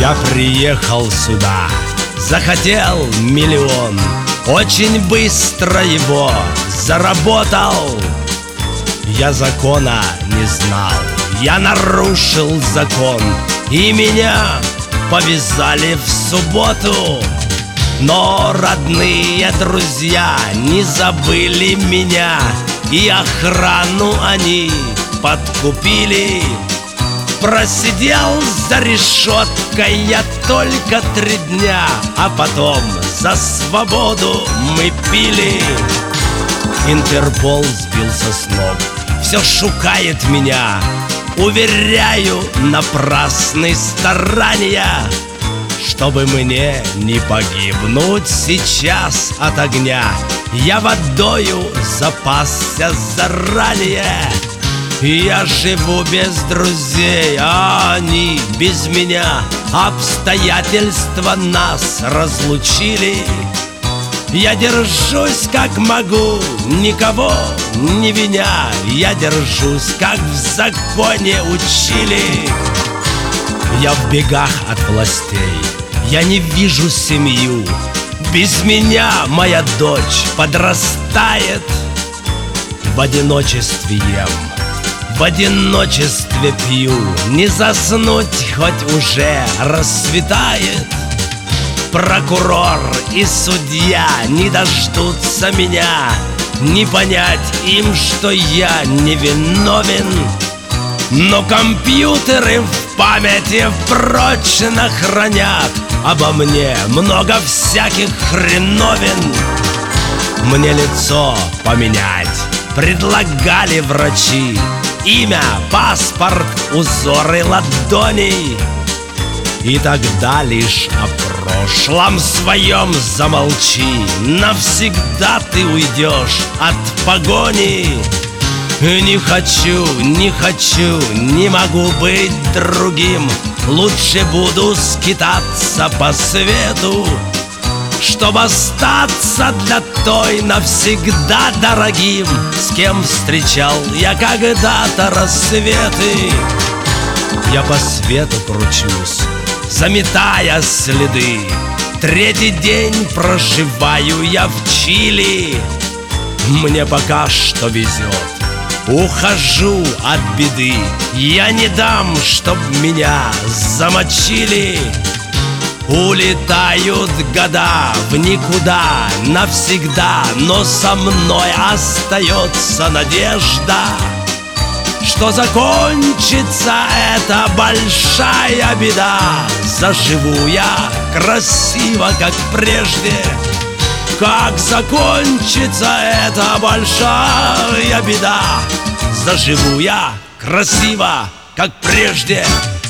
Я приехал сюда, захотел миллион, очень быстро его заработал. Я закона не знал, я нарушил закон, и меня повязали в субботу. Но родные друзья не забыли меня, и охрану они подкупили. Просидел за решеткой я только 3 дня, а потом за свободу мы пили. Интерпол сбился с ног, все шукает меня. Уверяю, напрасны старания, чтобы мне не погибнуть сейчас от огня. Я водою запасся заранее. Я живу без друзей, а они без меня. Обстоятельства нас разлучили. Я держусь как могу, никого не виня. Я держусь, как в законе учили. Я в бегах от властей, я не вижу семью. Без меня моя дочь подрастает. В одиночестве ем, в одиночестве пью. Не заснуть, хоть уже рассветает. Прокурор и судья не дождутся меня, не понять им, что я невиновен. Но компьютеры в памяти прочно хранят обо мне много всяких хреновин. Мне лицо поменять предлагали врачи, имя, паспорт, узоры ладоней. И тогда лишь о прошлом своем замолчи, навсегда ты уйдешь от погони. Не хочу, не хочу, не могу быть другим. Лучше буду скитаться по свету, чтоб остаться для той навсегда дорогим, с кем встречал я когда-то рассветы. Я по свету кручусь, заметая следы. 3-й день проживаю я в Чили. Мне пока что везет, ухожу от беды. Я не дам, чтоб меня замочили. Улетают года в никуда навсегда, но со мной остается надежда, что закончится эта большая беда. Заживу я красиво, как прежде. Как закончится эта большая беда, заживу я красиво, как прежде.